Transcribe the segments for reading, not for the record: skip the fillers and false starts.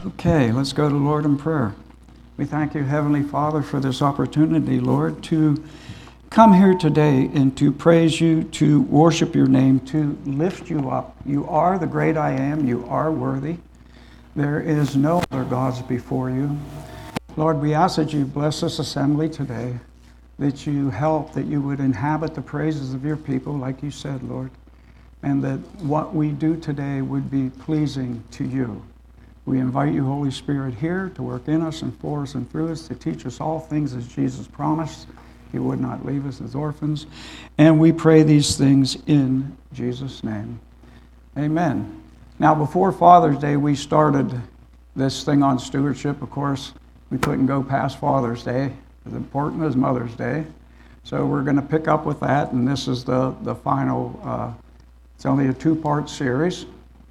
Okay, let's go to Lord in prayer. We thank you, Heavenly Father, for this opportunity, Lord, to come here today and to praise you, to worship your name, to lift you up. You are the great I am. You are worthy. There is no other gods before you. Lord, we ask that you bless this assembly today, that you help, that you would inhabit the praises of your people, like you said, Lord, and that what we do today would be pleasing to you. We invite you, Holy Spirit, here to work in us and for us and through us, to teach us all things as Jesus promised. He would not leave us as orphans. And we pray these things in Jesus' name. Amen. Now, before Father's Day, we started this thing on stewardship. Of course, we couldn't go past Father's Day, as important as Mother's Day. So we're going to pick up with that, and this is the final, it's only a two-part series.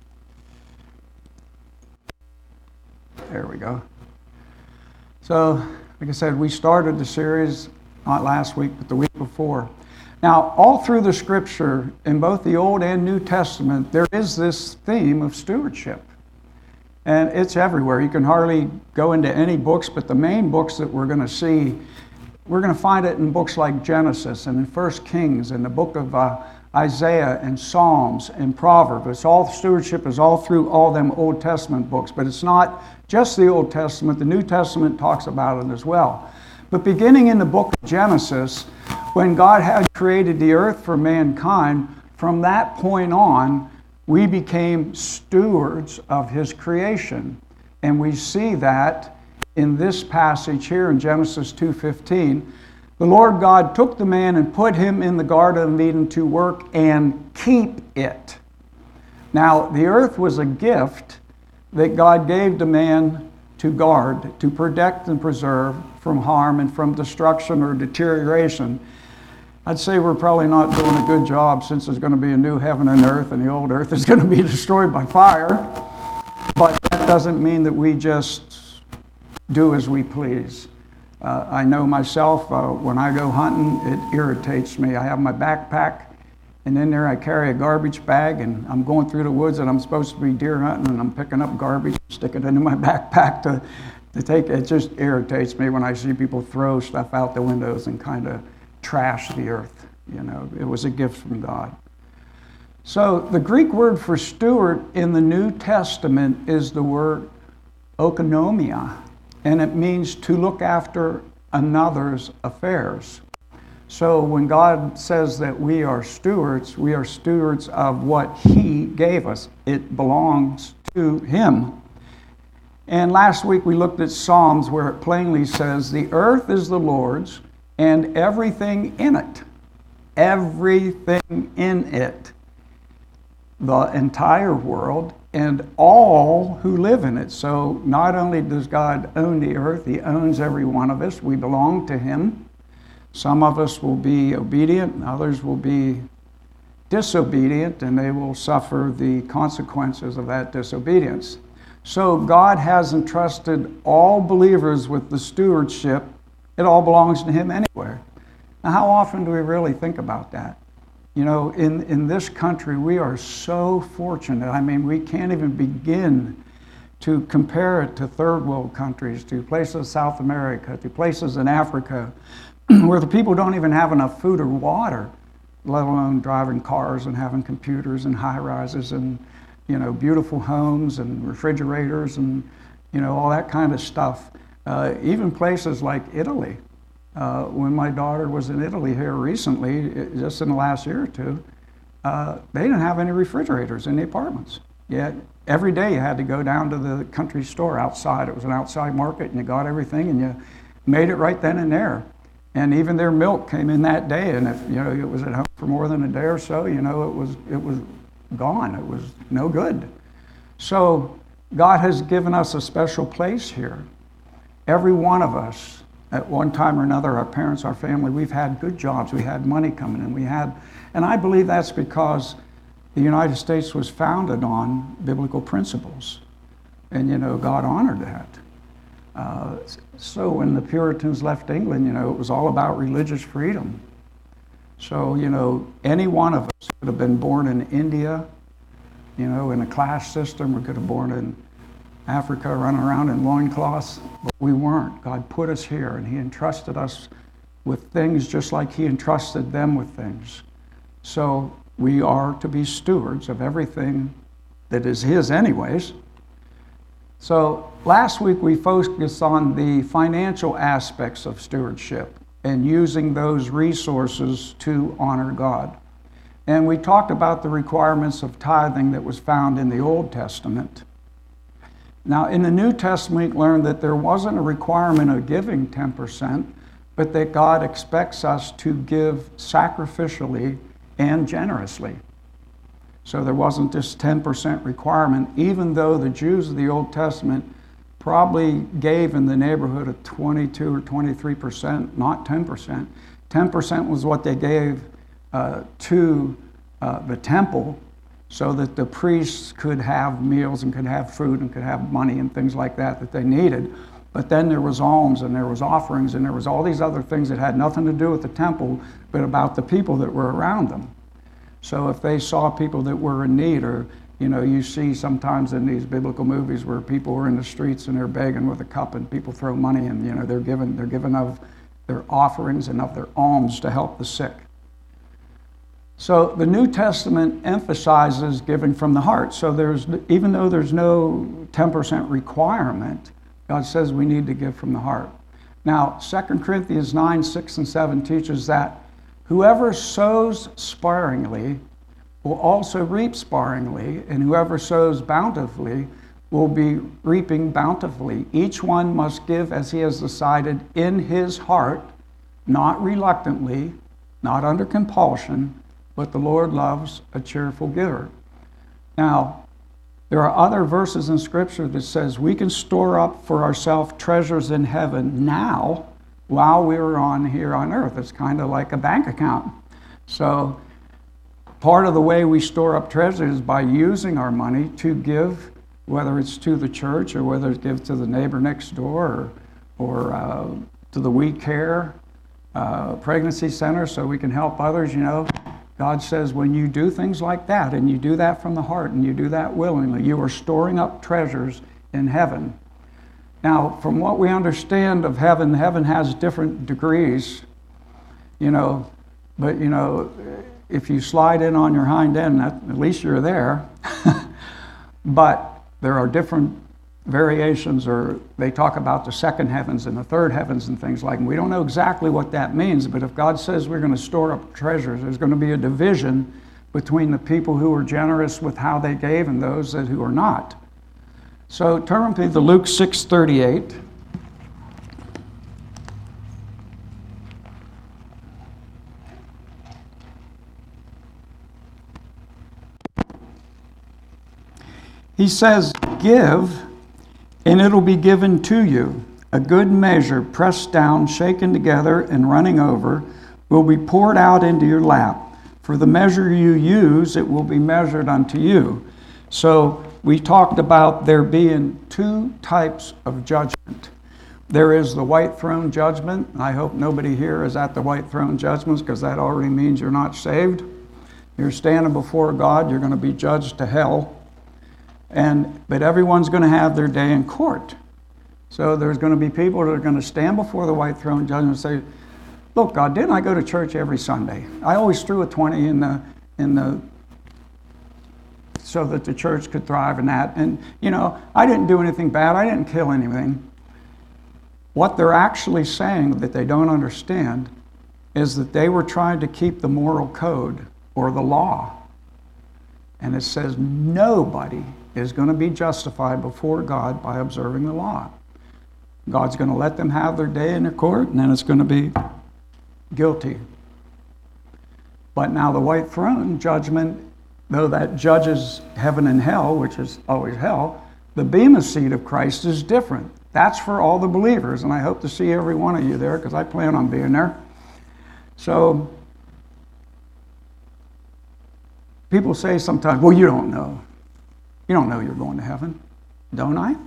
There we go. So, like I said, we started the series not last week, but the week before. Now, all through the Scripture, in both the Old and New Testament, there is this theme of stewardship. And it's everywhere. You can hardly go into any books, but the main books that we're going to see, we're going to find it in books like Genesis and in 1 Kings and the book of Isaiah and Psalms and Proverbs. It's all stewardship is all through all them Old Testament books, but it's not just the Old Testament. The New Testament talks about it as well. But beginning in the book of Genesis, when God had created the earth for mankind, from that point on, we became stewards of His creation. And we see that in this passage here in Genesis 2:15. The Lord God took the man and put him in the Garden of Eden to work and keep it. Now, the earth was a gift that God gave to man to guard, to protect and preserve from harm and from destruction or deterioration. I'd say we're probably not doing a good job, since there's going to be a new heaven and earth and the old earth is going to be destroyed by fire. But that doesn't mean that we just do as we please. I know myself, when I go hunting, it irritates me. I have my backpack, and in there I carry a garbage bag, and I'm going through the woods and I'm supposed to be deer hunting, and I'm picking up garbage, sticking it into my backpack to take. It just irritates me when I see people throw stuff out the windows and kind of trash the earth. You know, it was a gift from God. So the Greek word for steward in the New Testament is the word oikonomia, and it means to look after another's affairs. So when God says that we are stewards of what He gave us. It belongs to Him. And last week we looked at Psalms, where it plainly says, "The earth is the Lord's and everything in it." Everything in it. The entire world and all who live in it. So not only does God own the earth, He owns every one of us. We belong to Him. Some of us will be obedient, others will be disobedient, and they will suffer the consequences of that disobedience. So God has entrusted all believers with the stewardship. It all belongs to Him anyway. Now, how often do we really think about that? You know, in this country, we are so fortunate. I mean, we can't even begin to compare it to third world countries, to places in South America, to places in Africa, where the people don't even have enough food or water, let alone driving cars and having computers and high rises and, you know, beautiful homes and refrigerators and, you know, all that kind of stuff. Even places like Italy. When my daughter was in Italy here recently, just in the last year or two, they didn't have any refrigerators in the apartments. Yet every day you had to go down to the country store outside. It was an outside market, and you got everything, and you made it right then and there. And even their milk came in that day, and if you know it was at home for more than a day or so, you know it was gone. It was no good. So God has given us a special place here. Every one of us, at one time or another, our parents, our family, we've had good jobs. We had money coming in. And I believe that's because the United States was founded on biblical principles. And, you know, God honored that. So when the Puritans left England, you know, it was all about religious freedom. So, you know, any one of us could have been born in India, you know, in a class system. We could have born in Africa running around in loincloths, but we weren't. God put us here, and He entrusted us with things just like He entrusted them with things. So we are to be stewards of everything that is His anyways. So last week we focused on the financial aspects of stewardship and using those resources to honor God. And we talked about the requirements of tithing that was found in the Old Testament. Now, in the New Testament, we learned that there wasn't a requirement of giving 10%, but that God expects us to give sacrificially and generously. So there wasn't this 10% requirement, even though the Jews of the Old Testament probably gave in the neighborhood of 22 or 23%, not 10%. 10% was what they gave to the temple, so that the priests could have meals and could have food and could have money and things like that they needed. But then there was alms and there was offerings and there was all these other things that had nothing to do with the temple, but about the people that were around them. So if they saw people that were in need, or you see sometimes in these biblical movies where people are in the streets and they're begging with a cup and people throw money and they're given of their offerings and of their alms to help the sick. So the New Testament emphasizes giving from the heart. So even though there's no 10% requirement, God says we need to give from the heart. Now, 2 Corinthians 9, 6, and 7 teaches that whoever sows sparingly will also reap sparingly, and whoever sows bountifully will be reaping bountifully. Each one must give as he has decided in his heart, not reluctantly, not under compulsion, but the Lord loves a cheerful giver. Now, there are other verses in Scripture that says we can store up for ourselves treasures in heaven now while we're here on earth. It's kind of like a bank account. So part of the way we store up treasures is by using our money to give, whether it's to the church or whether it's give to the neighbor next door or to the We Care pregnancy center so we can help others. God says when you do things like that, and you do that from the heart, and you do that willingly, you are storing up treasures in heaven. Now, from what we understand of heaven, heaven has different degrees, but if you slide in on your hind end, at least you're there. But there are different variations, or they talk about the second heavens and the third heavens and things like that. We don't know exactly what that means, but if God says we're going to store up treasures, there's going to be a division between the people who are generous with how they gave and those who are not. So turn with me to Luke 6:38. He says, "Give, and it'll be given to you. A good measure, pressed down, shaken together, and running over, will be poured out into your lap. For the measure you use, it will be measured unto you." So we talked about there being two types of judgment. There is the white throne judgment. I hope nobody here is at the white throne judgments, because that already means you're not saved. You're standing before God. You're going to be judged to hell. But everyone's going to have their day in court. So there's going to be people that are going to stand before the white throne judgment and say, "Look, God, didn't I go to church every Sunday? I always threw a 20 in the so that the church could thrive in that. And I didn't do anything bad. I didn't kill anything." What they're actually saying that they don't understand is that they were trying to keep the moral code or the law. And it says nobody is going to be justified before God by observing the law. God's going to let them have their day in their court, and then it's going to be guilty. But now the white throne judgment, though that judges heaven and hell, which is always hell, the bema seat of Christ is different. That's for all the believers, and I hope to see every one of you there, because I plan on being there. So people say sometimes, "Well, you don't know. You don't know you're going to heaven." Don't I?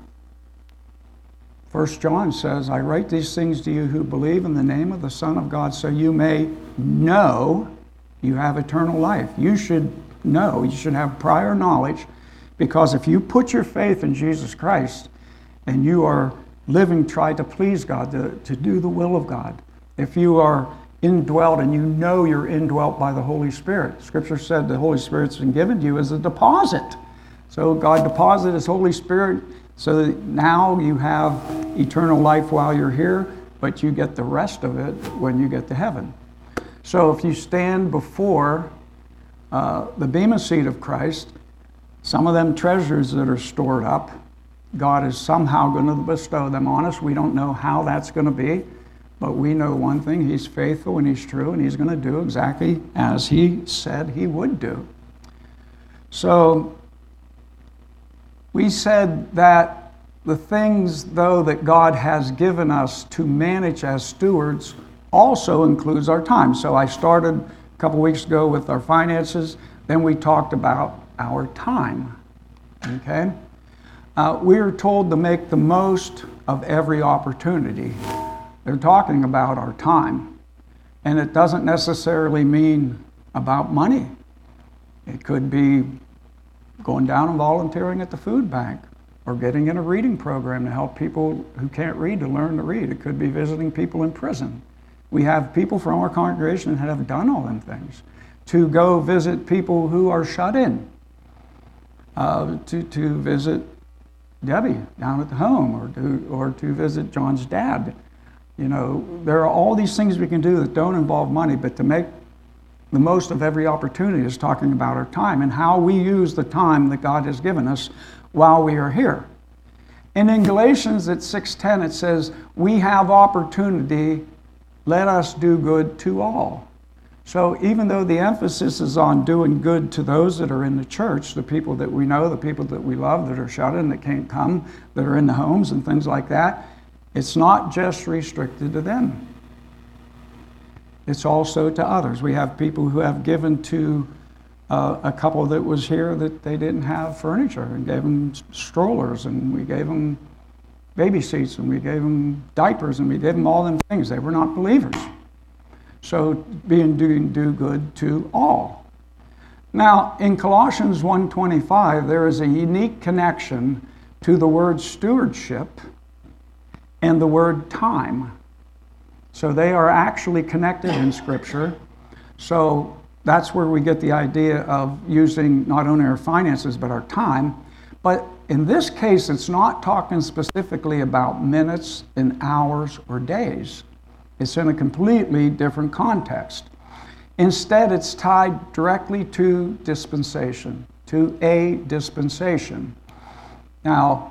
1 John says, "I write these things to you who believe in the name of the Son of God, so you may know you have eternal life." You should know. You should have prior knowledge Because if you put your faith in Jesus Christ and you are living, try to please God, to do the will of God, if you are indwelt and you know you're indwelt by the Holy Spirit, Scripture said the Holy Spirit's been given to you as a deposit. So God deposited His Holy Spirit so that now you have eternal life while you're here, but you get the rest of it when you get to heaven. So if you stand before the bema seat of Christ, some of them treasures that are stored up, God is somehow going to bestow them on us. We don't know how that's going to be, but we know one thing: He's faithful and He's true, and He's going to do exactly as He said He would do. So we said that the things, though, that God has given us to manage as stewards also includes our time. So I started a couple weeks ago with our finances, then we talked about our time. Okay? We are told to make the most of every opportunity. They're talking about our time. And it doesn't necessarily mean about money. It could be going down and volunteering at the food bank, or getting in a reading program to help people who can't read to learn to read. It could be visiting people in prison. We have people from our congregation that have done all them things. To go visit people who are shut in. To visit Debbie down at the home, or to visit John's dad. You know, there are all these things we can do that don't involve money, but to make the most of every opportunity is talking about our time and how we use the time that God has given us while we are here. And in Galatians at 6:10 it says, we have opportunity, let us do good to all. So even though the emphasis is on doing good to those that are in the church, the people that we know, the people that we love that are shut in, that can't come, that are in the homes and things like that, it's not just restricted to them. It's also to others. We have people who have given to a couple that was here that they didn't have furniture, and gave them strollers, and we gave them baby seats, and we gave them diapers, and we gave them all them things. They were not believers. So do good to all. Now, in Colossians 1:25, there is a unique connection to the word stewardship and the word time. So they are actually connected in Scripture. So that's where we get the idea of using not only our finances, but our time. But in this case, it's not talking specifically about minutes and hours or days. It's in a completely different context. Instead, it's tied directly to dispensation, to a dispensation. Now,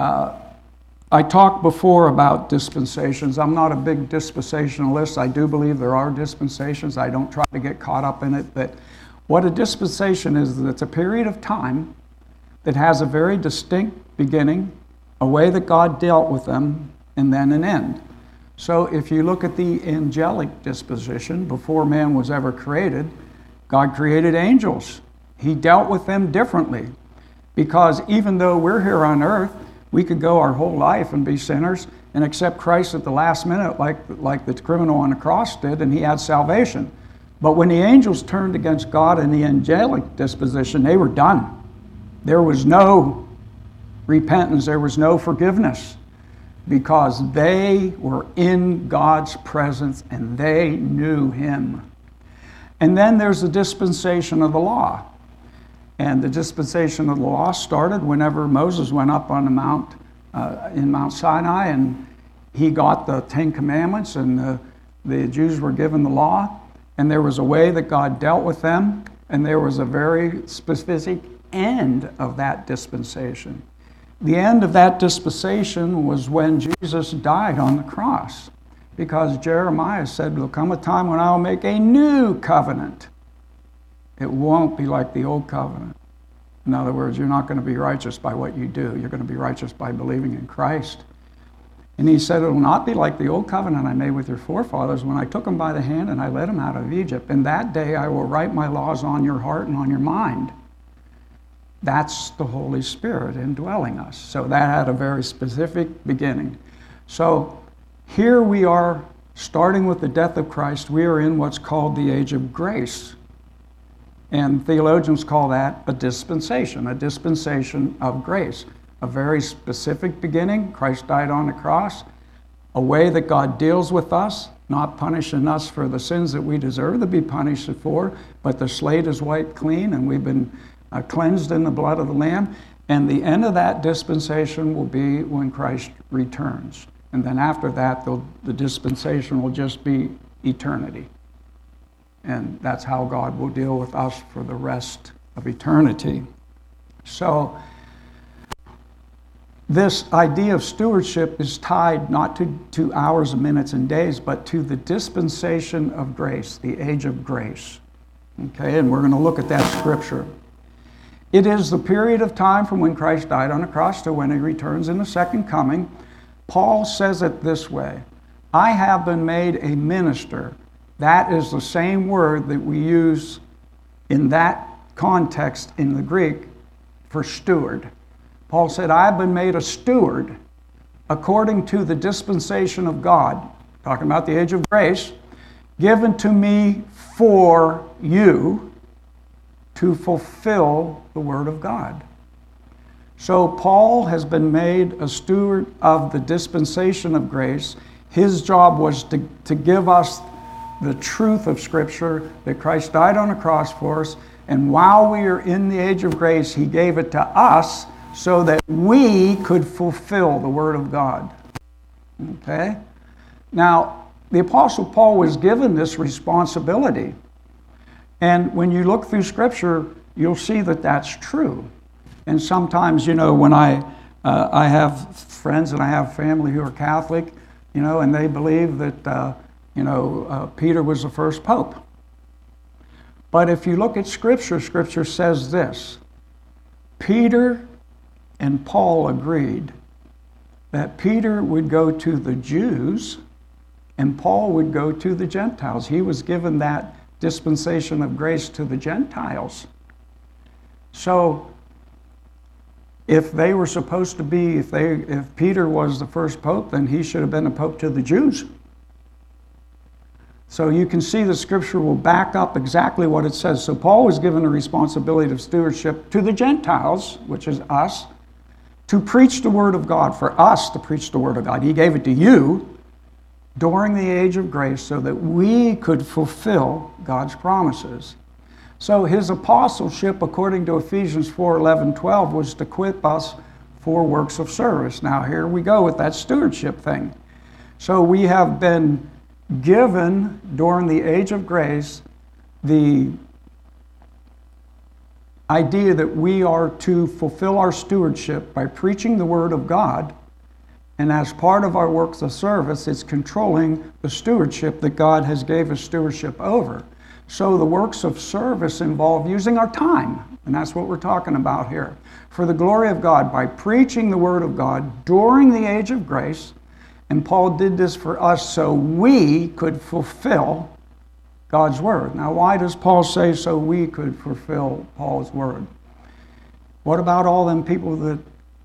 I talked before about dispensations. I'm not a big dispensationalist. I do believe there are dispensations. I don't try to get caught up in it. But what a dispensation is, that it's a period of time that has a very distinct beginning, a way that God dealt with them, and then an end. So if you look at the angelic disposition, before man was ever created, God created angels. He dealt with them differently, because even though we're here on earth, we could go our whole life and be sinners and accept Christ at the last minute like the criminal on the cross did, and he had salvation. But when the angels turned against God in the angelic disposition, they were done. There was no repentance, there was no forgiveness, because they were in God's presence and they knew Him. And then there's the dispensation of the law. And the dispensation of the law started whenever Moses went up on the mount, in Mount Sinai, and he got the Ten Commandments, and the Jews were given the law, and there was a way that God dealt with them, and there was a very specific end of that dispensation. The end of that dispensation was when Jesus died on the cross, because Jeremiah said, there'll come a time when I'll make a new covenant. It won't be like the old covenant. In other words, you're not going to be righteous by what you do. You're going to be righteous by believing in Christ. And he said, it will not be like the old covenant I made with your forefathers when I took them by the hand and I led them out of Egypt. And that day I will write my laws on your heart and on your mind. That's the Holy Spirit indwelling us. So that had a very specific beginning. So here we are, starting with the death of Christ. We are in what's called the age of grace. And theologians call that a dispensation of grace. A very specific beginning. Christ died on the cross. A way that God deals with us, not punishing us for the sins that we deserve to be punished for, but the slate is wiped clean and we've been cleansed in the blood of the Lamb. And the end of that dispensation will be when Christ returns. And then after that, the dispensation will just be eternity. And that's how God will deal with us for the rest of eternity. So, this idea of stewardship is tied not to hours and minutes and days, but to the dispensation of grace, the age of grace. Okay, and we're going to look at that scripture. It is the period of time from when Christ died on the cross to when he returns in the second coming. Paul says it this way, I have been made a minister. That is the same word that we use in that context in the Greek for steward. Paul said, I have been made a steward according to the dispensation of God, talking about the age of grace, given to me for you to fulfill the word of God. So Paul has been made a steward of the dispensation of grace. His job was to give us the truth of Scripture, that Christ died on the cross for us, and while we are in the age of grace, he gave it to us so that we could fulfill the Word of God. Okay? Now, the Apostle Paul was given this responsibility. And when you look through Scripture, you'll see that that's true. And sometimes, when I have friends and I have family who are Catholic, and they believe that, Peter was the first pope. But if you look at Scripture, Scripture says this. Peter and Paul agreed that Peter would go to the Jews and Paul would go to the Gentiles. He was given that dispensation of grace to the Gentiles. So if they were supposed to be, if Peter was the first pope, then he should have been a pope to the Jews. So you can see the Scripture will back up exactly what it says. So Paul was given a responsibility of stewardship to the Gentiles, which is us, to preach the Word of God, for us to preach the Word of God. He gave it to you during the age of grace so that we could fulfill God's promises. So his apostleship, according to Ephesians 4:11-12, was to equip us for works of service. Now here we go with that stewardship thing. So we have been given during the age of grace the idea that we are to fulfill our stewardship by preaching the Word of God, and as part of our works of service, it's controlling the stewardship that God has gave us stewardship over. So the works of service involve using our time, and that's what we're talking about here, for the glory of God by preaching the Word of God during the age of grace. And Paul did this for us so we could fulfill God's Word. Now, why does Paul say so we could fulfill Paul's Word? What about all them people that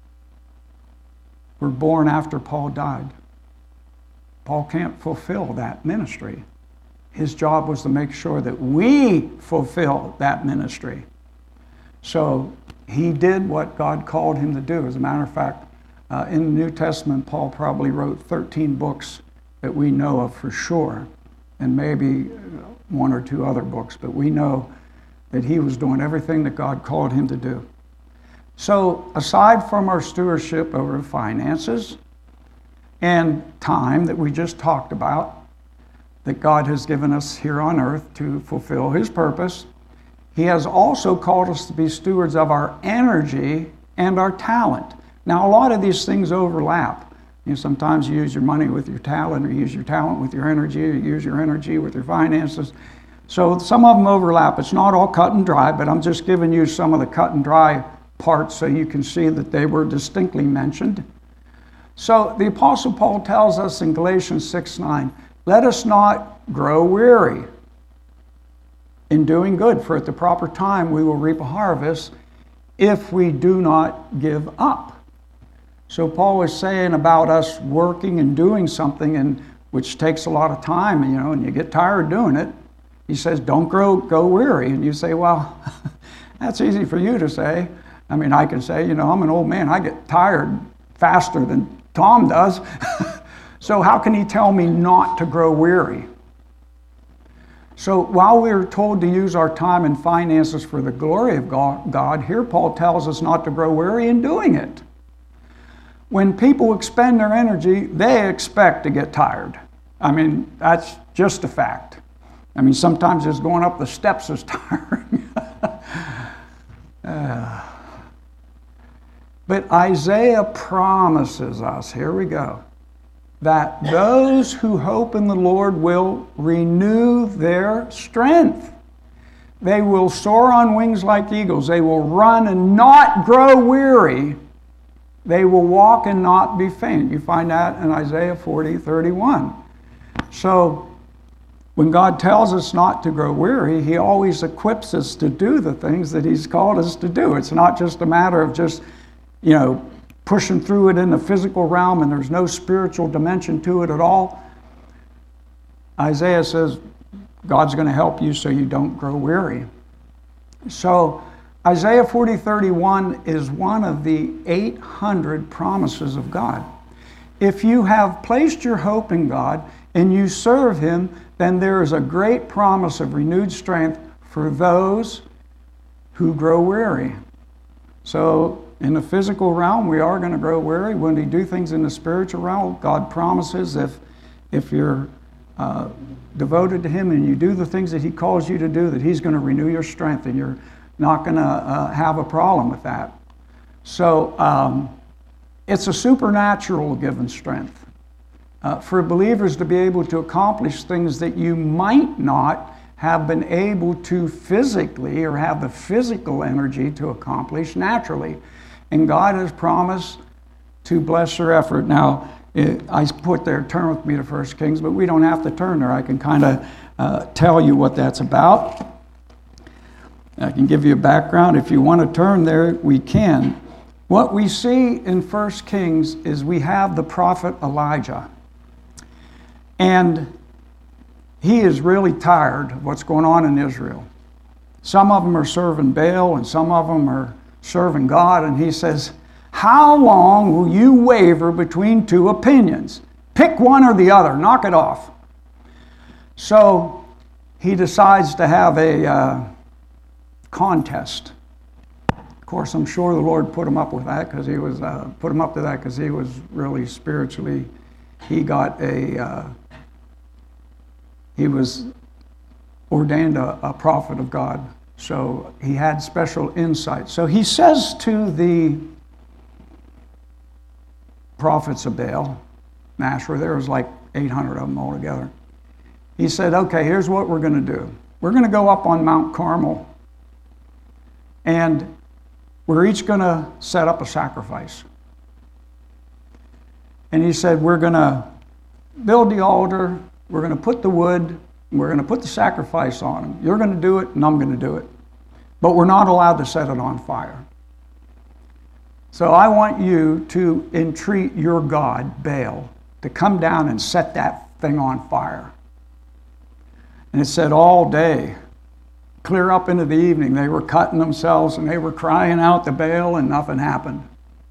were born after Paul died? Paul can't fulfill that ministry. His job was to make sure that we fulfill that ministry. So he did what God called him to do. As a matter of fact, in the New Testament, Paul probably wrote 13 books that we know of for sure, and maybe one or two other books, but we know that he was doing everything that God called him to do. So aside from our stewardship over finances and time that we just talked about, that God has given us here on earth to fulfill his purpose, he has also called us to be stewards of our energy and our talent. Now, a lot of these things overlap. Sometimes you use your money with your talent, or you use your talent with your energy, or you use your energy with your finances. So some of them overlap. It's not all cut and dry, but I'm just giving you some of the cut and dry parts so you can see that they were distinctly mentioned. So the Apostle Paul tells us in Galatians 6:9, let us not grow weary in doing good, for at the proper time we will reap a harvest if we do not give up. So Paul is saying about us working and doing something, and which takes a lot of time, and you get tired doing it. He says, don't go weary. And you say, well, that's easy for you to say. I mean, I can say, I'm an old man. I get tired faster than Tom does. So how can he tell me not to grow weary? So while we're told to use our time and finances for the glory of God, here Paul tells us not to grow weary in doing it. When people expend their energy, they expect to get tired. I mean, that's just a fact. I mean, sometimes just going up the steps is tiring. But Isaiah promises us, here we go, that those who hope in the Lord will renew their strength. They will soar on wings like eagles. They will run and not grow weary. They will walk and not be faint. You find that in Isaiah 40:31. So when God tells us not to grow weary, He always equips us to do the things that He's called us to do. It's not just a matter of just, pushing through it in the physical realm and there's no spiritual dimension to it at all. Isaiah says God's going to help you so you don't grow weary. So Isaiah 40:31 is one of the 800 promises of God. If you have placed your hope in God and you serve Him, then there is a great promise of renewed strength for those who grow weary. So in the physical realm, we are going to grow weary. When we do things in the spiritual realm, God promises if you're devoted to Him and you do the things that He calls you to do, that He's going to renew your strength and you're not going to have a problem with that. So it's a supernatural given strength. For believers to be able to accomplish things that you might not have been able to physically or have the physical energy to accomplish naturally. And God has promised to bless your effort. Now, I put there, turn with me to 1 Kings, but we don't have to turn there. I can kind of tell you what that's about. I can give you a background. If you want to turn there, we can. What we see in 1 Kings is we have the prophet Elijah. And he is really tired of what's going on in Israel. Some of them are serving Baal and some of them are serving God. And he says, how long will you waver between two opinions? Pick one or the other. Knock it off. So he decides to have a contest. Of course, I'm sure the Lord put him up with that because he was really spiritually. He was ordained a prophet of God, so he had special insight. So he says to the prophets of Baal, Asherah, there was like 800 of them altogether. He said, okay, here's what we're going to do. We're going to go up on Mount Carmel, and we're each going to set up a sacrifice. And he said, we're going to build the altar, we're going to put the wood, and we're going to put the sacrifice on them. You're going to do it, and I'm going to do it. But we're not allowed to set it on fire. So I want you to entreat your god, Baal, to come down and set that thing on fire. And it said all day, clear up into the evening, they were cutting themselves and they were crying out to Baal and nothing happened.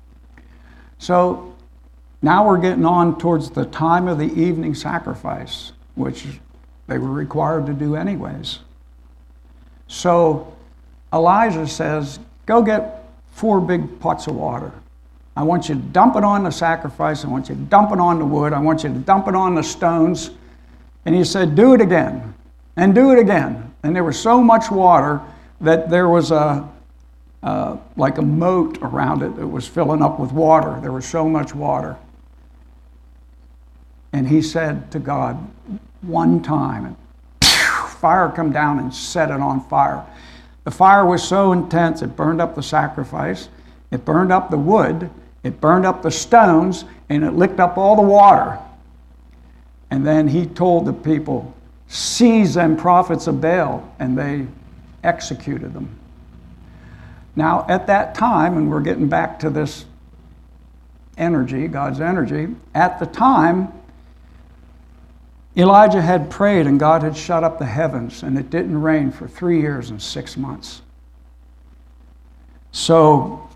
So now we're getting on towards the time of the evening sacrifice, which they were required to do anyways. So Elijah says, go get 4 big pots of water. I want you to dump it on the sacrifice. I want you to dump it on the wood. I want you to dump it on the stones. And he said, do it again. And do it again. And there was so much water that there was like a moat around it that was filling up with water. There was so much water. And he said to God one time, and fire come down and set it on fire. The fire was so intense, it burned up the sacrifice, it burned up the wood, it burned up the stones, and it licked up all the water. And then he told the people, seize them prophets of Baal, and they executed them. Now, at that time, and we're getting back to this energy, God's energy, at the time, Elijah had prayed and God had shut up the heavens and it didn't rain for 3 years and 6 months. So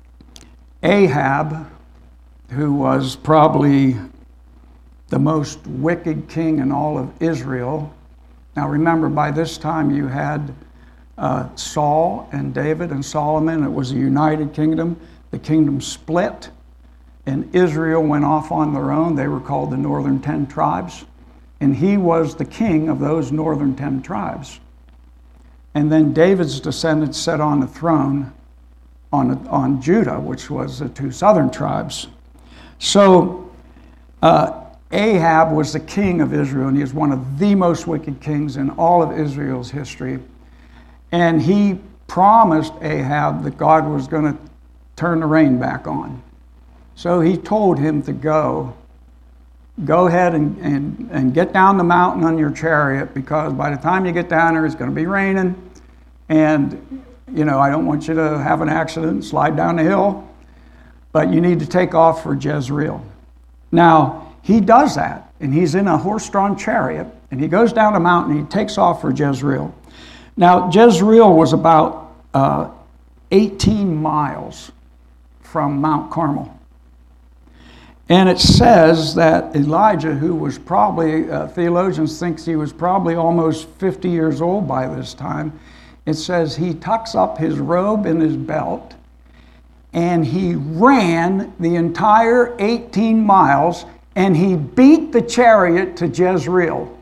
Ahab, who was probably the most wicked king in all of Israel. Now remember, by this time you had Saul and David and Solomon. It was a united kingdom. The kingdom split and Israel went off on their own. They were called the Northern 10 Tribes. And he was the king of those Northern 10 Tribes. And then David's descendants sat on the throne on Judah, which was the 2 southern tribes. So Ahab was the king of Israel, and he was one of the most wicked kings in all of Israel's history. And he promised Ahab that God was going to turn the rain back on. So he told him to go ahead and get down the mountain on your chariot, because by the time you get down there, it's going to be raining. And, I don't want you to have an accident and slide down the hill, but you need to take off for Jezreel. Now, he does that, and he's in a horse-drawn chariot, and he goes down the mountain, and he takes off for Jezreel. Now, Jezreel was about 18 miles from Mount Carmel. And it says that Elijah, who was probably, theologians think he was probably almost 50 years old by this time, it says he tucks up his robe in his belt, and he ran the entire 18 miles, and he beat the chariot to Jezreel.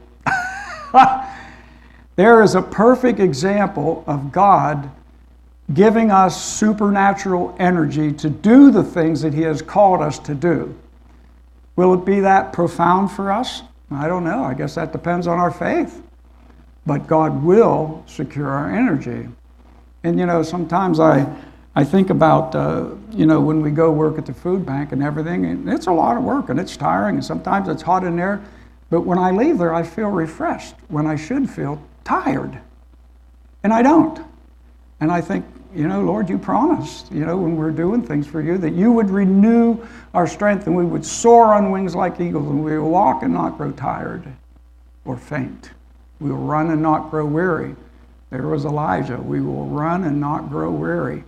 There is a perfect example of God giving us supernatural energy to do the things that he has called us to do. Will it be that profound for us? I don't know. I guess that depends on our faith. But God will secure our energy. And, sometimes I think about, when we go work at the food bank and everything, and it's a lot of work and it's tiring and sometimes it's hot in there. But when I leave there, I feel refreshed when I should feel tired. And I don't. And I think, Lord, you promised, when we're doing things for you, that you would renew our strength and we would soar on wings like eagles and we will walk and not grow tired or faint. We will run and not grow weary. There was Elijah. We will run and not grow weary.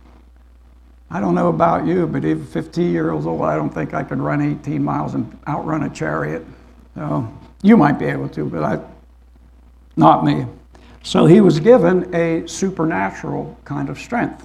I don't know about you, but even 15 years old, I don't think I could run 18 miles and outrun a chariot. So you might be able to, but not me. So he was given a supernatural kind of strength.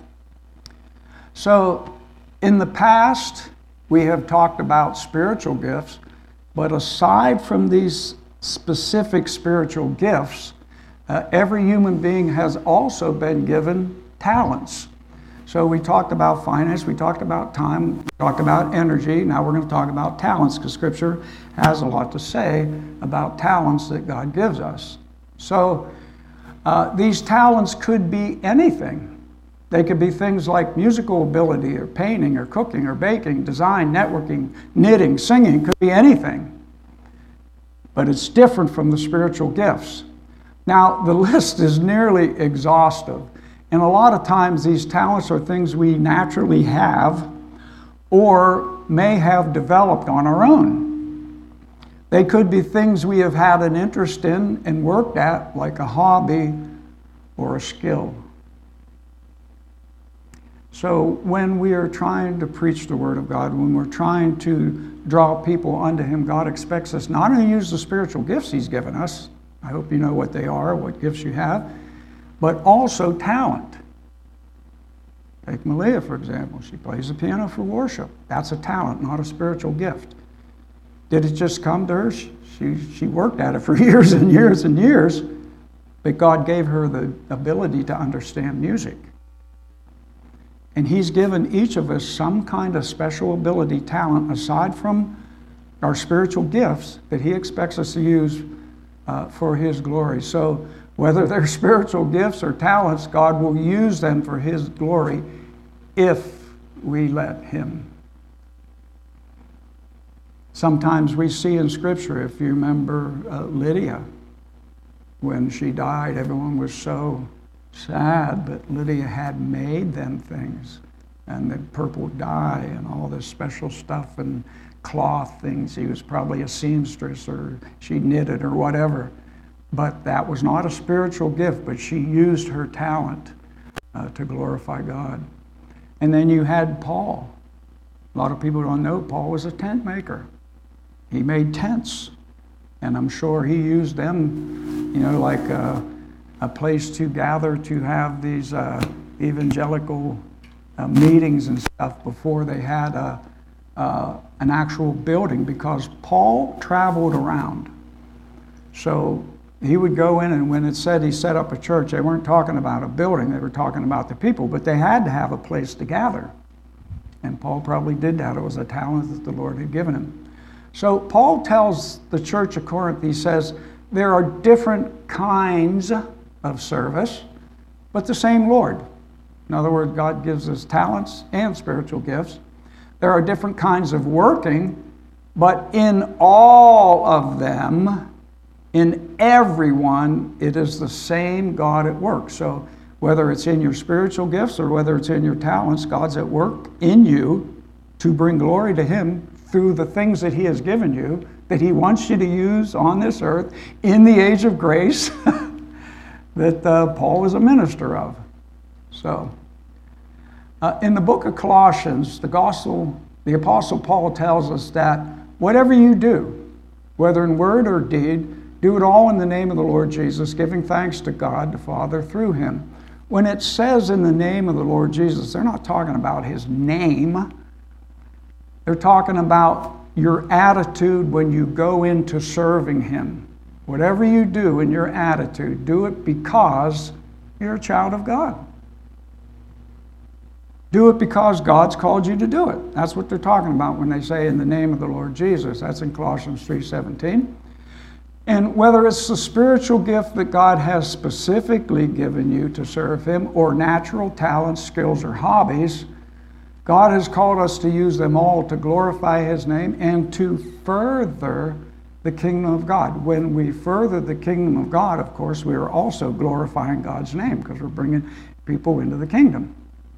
So in the past, we have talked about spiritual gifts, but aside from these specific spiritual gifts, every human being has also been given talents. So we talked about finance, we talked about time, we talked about energy. Now we're going to talk about talents, because Scripture has a lot to say about talents that God gives us. So these talents could be anything. They could be things like musical ability or painting or cooking or baking, design, networking, knitting, singing. Could be anything. But it's different from the spiritual gifts. Now, the list is nearly exhaustive. And a lot of times these talents are things we naturally have or may have developed on our own. They could be things we have had an interest in and worked at, like a hobby or a skill. So when we are trying to preach the Word of God, when we're trying to draw people unto Him, God expects us not only to use the spiritual gifts He's given us, I hope you know what they are, what gifts you have, but also talent. Take Malia, for example. She plays the piano for worship. That's a talent, not a spiritual gift. Did it just come to her? She worked at it for years and years and years, but God gave her the ability to understand music. And He's given each of us some kind of special ability, talent, aside from our spiritual gifts that He expects us to use for His glory. So whether they're spiritual gifts or talents, God will use them for His glory if we let Him. Sometimes we see in Scripture, if you remember Lydia, when she died, everyone was so sad, but Lydia had made them things, and the purple dye and all this special stuff and cloth things. He was probably a seamstress, or she knitted or whatever. But that was not a spiritual gift, but she used her talent to glorify God. And then you had Paul. A lot of people don't know Paul was a tent maker. He made tents. And I'm sure he used them, like a place to gather, to have these evangelical meetings and stuff before they had an actual building, because Paul traveled around. So he would go in, and when it said he set up a church, they weren't talking about a building, they were talking about the people, but they had to have a place to gather. And Paul probably did that. It was a talent that the Lord had given him. So Paul tells the church of Corinth, he says, there are different kinds of service, but the same Lord. In other words, God gives us talents and spiritual gifts. There are different kinds of working, but in all of them, in everyone, it is the same God at work. So whether it's in your spiritual gifts or whether it's in your talents, God's at work in you to bring glory to Him through the things that He has given you, that He wants you to use on this earth in the age of grace that Paul was a minister of. So, in the book of Colossians, the Apostle Paul tells us that whatever you do, whether in word or deed, do it all in the name of the Lord Jesus, giving thanks to God the Father through Him. When it says in the name of the Lord Jesus, they're not talking about His name. They're talking about your attitude when you go into serving Him. Whatever you do in your attitude, do it because you're a child of God. Do it because God's called you to do it. That's what they're talking about when they say in the name of the Lord Jesus. That's in Colossians 3:17. And whether it's the spiritual gift that God has specifically given you to serve Him, or natural talents, skills, or hobbies, God has called us to use them all to glorify His name and to further the kingdom of God. When we further the kingdom of God, of course, we are also glorifying God's name, because we're bringing people into the kingdom.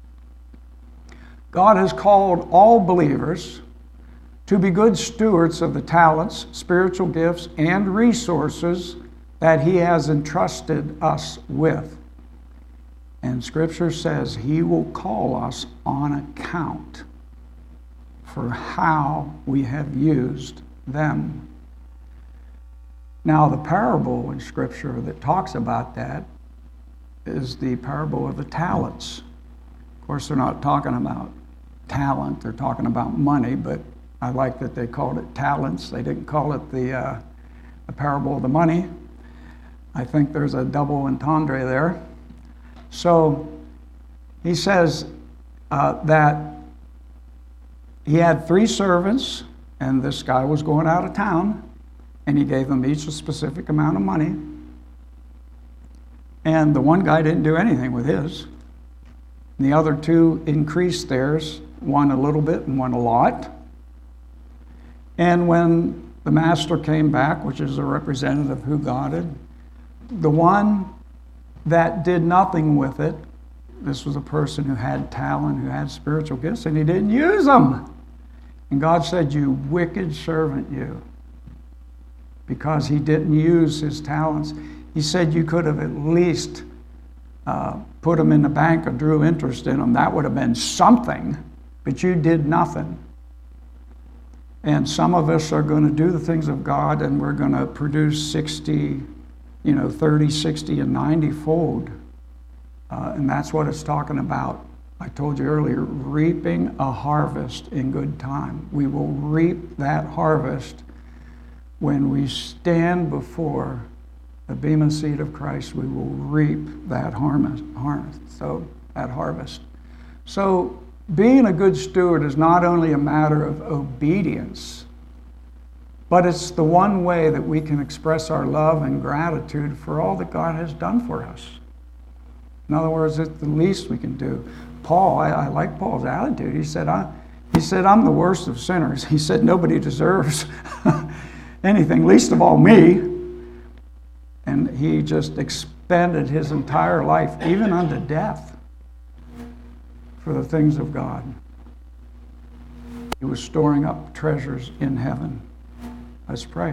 God has called all believers to be good stewards of the talents, spiritual gifts, and resources that He has entrusted us with. And Scripture says He will call us on account for how we have used them. Now, the parable in Scripture that talks about that is the parable of the talents. Of course, they're not talking about talent, they're talking about money, but I like that they called it talents. They didn't call it the parable of the money. I think there's a double entendre there. So he says that he had 3 servants, and this guy was going out of town, and he gave them each a specific amount of money. And the one guy didn't do anything with his. And the other 2 increased theirs, one a little bit and one a lot. And when the master came back, which is a representative of who God is, the one that did nothing with it, this was a person who had talent, who had spiritual gifts, and he didn't use them. And God said, "You wicked servant, you." Because he didn't use his talents. He said you could have at least put them in the bank or drew interest in them. That would have been something, but you did nothing. And some of us are going to do the things of God, and we're going to produce 60, 30, 60, and 90-fold. And that's what it's talking about. I told you earlier, reaping a harvest in good time. We will reap that harvest when we stand before the bema seat of Christ. We will reap that harvest. So being a good steward is not only a matter of obedience, but it's the one way that we can express our love and gratitude for all that God has done for us. In other words, it's the least we can do. Paul, I like Paul's attitude. He said, I'm the worst of sinners. He said, nobody deserves anything, least of all me. And he just expended his entire life, even unto death, for the things of God. He was storing up treasures in heaven. Let's pray.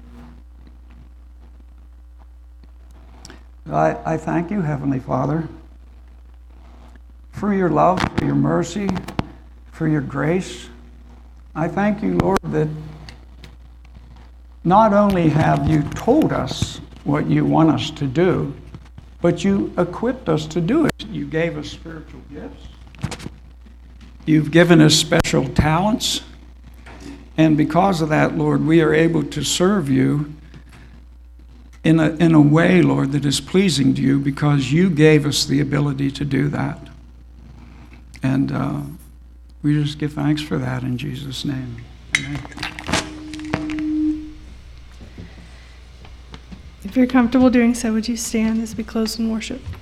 I thank you, Heavenly Father, for your love, for your mercy, for your grace. I thank you, Lord, that not only have you told us what you want us to do, but you equipped us to do it. You gave us spiritual gifts. You've given us special talents. And because of that, Lord, we are able to serve you in a way, Lord, that is pleasing to you because you gave us the ability to do that. And we just give thanks for that in Jesus' name. Amen. If you're comfortable doing so, would you stand as we close in worship?